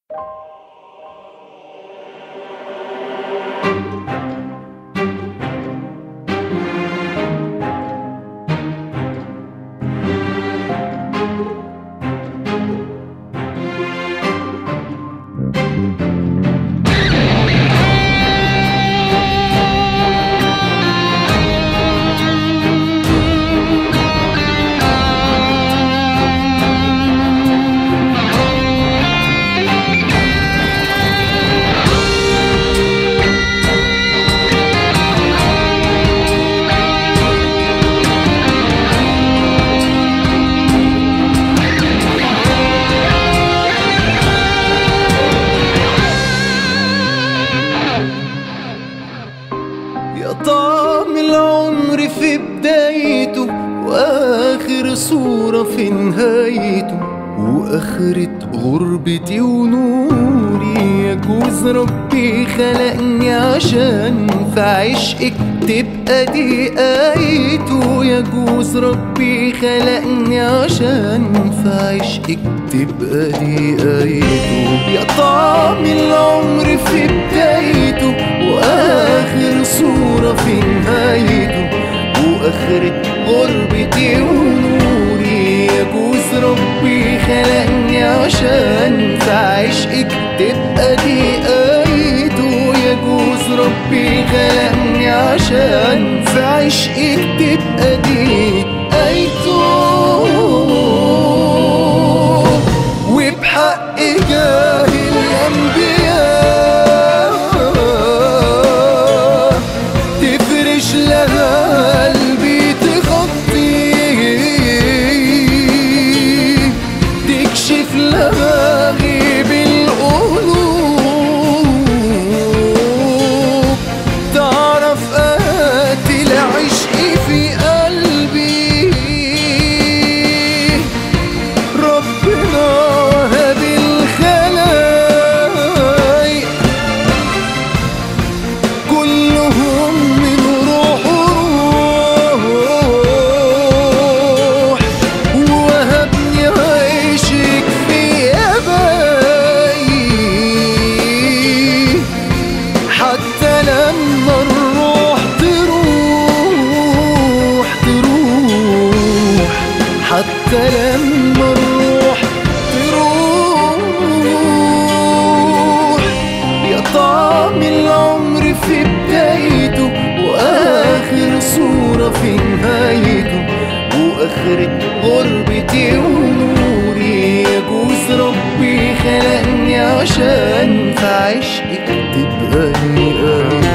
يا طعم العمر في بدايته وآخر صورة في نهايته وآخرة غربتي ونوري. يجوز ربي خلقني عشان في عشقك تبقى دي آيته. يجوز ربي خلقني عشان في عشقك تبقى دي آيته. يا طعم العمر في بدايته وآخر صورة في نهايته وآخرة غربتي ونوري. يجوز ربي خلقني عشان في عشقك تبقى دي آيته. يجوز ربي خلقني عشان في عشقك تبقى دي آيته. وبحق جاهل الأنبياء تفرش لها قلبي تغطي تكشف لها غيب القلوب تعرف قاتل عشقي في قلبي. ربنا وهب الخلايق كلهم من روح وروح ووهبني عيشك في أبائي حتى لما الروح تروح حتى لما الروح تروح. يا طعم العمر في بدايته وآخر صورة في نهايته وآخرة غربتي ونوري. يجوز ربي خلقني عشان في عشقك تبقى لي آيته.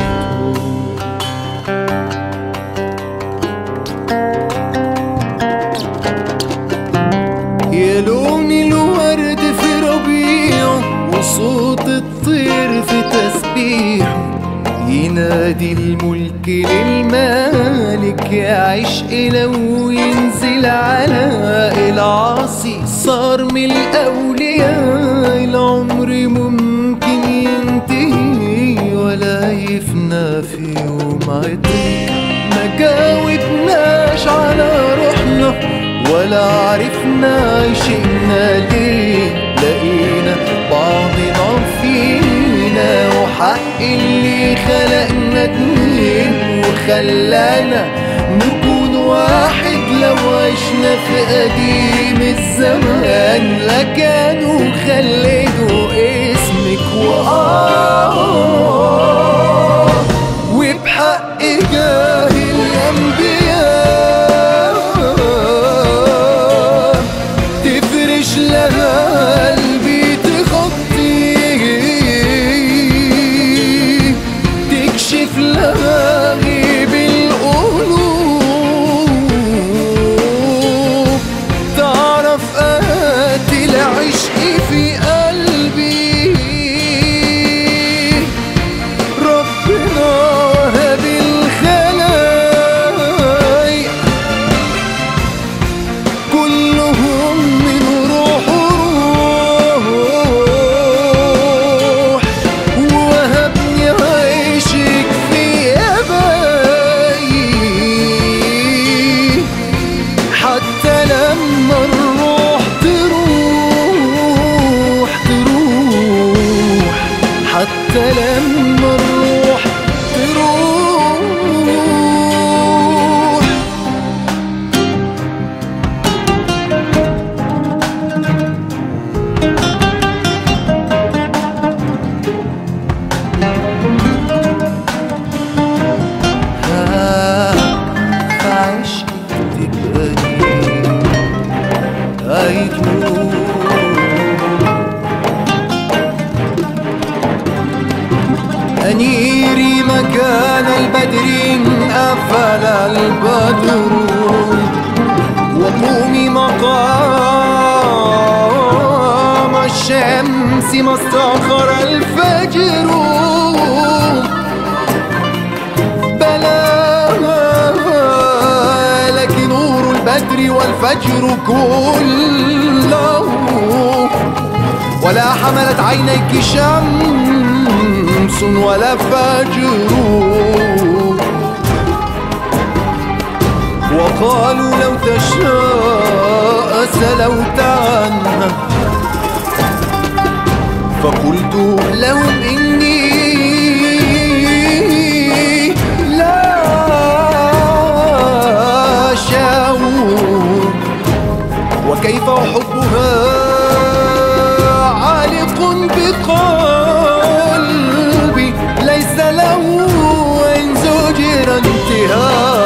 يا لون الورد في ربيعه وصوت الطير في تسبيحه ينادي الملك للمالك. يا عشق لو ينزل على العاصي صار من الأولياء. العمر ممكن ينتهي ولا يفنى في يوم عطرك. ما جاوبناش على روحنا ولا عرفنا عشقنا ليه. لقينا بعضنا فينا وحق اللي خلقنا اتنين وخلانا نكون واحد. لو عشنا في قديم الزمان لكانوا خلدوا اسمك وبحق جاهل الأنبياء تفرش لها قلبي تغطي تكشف لها غيب القلوب تعرف قاتل عشقي في قلبي. ربنا وهب الخلايق كلهم من روح وروح ووهبني عيشك في أبائي حتى لما الروح تروح أنيري مكان البدر أفل البدر، وقومي مقام الشمس ما استأخر الفجر. بلى لك نور البدر والفجر كله، ولا حملت عينيك شمس ولا فجر. وقالوا لو تشاء سلوت عنها، فقلت لهم إني لا أشاء، وكيف أحبها عالق بقلبي ليس له إن زجر انتهاء.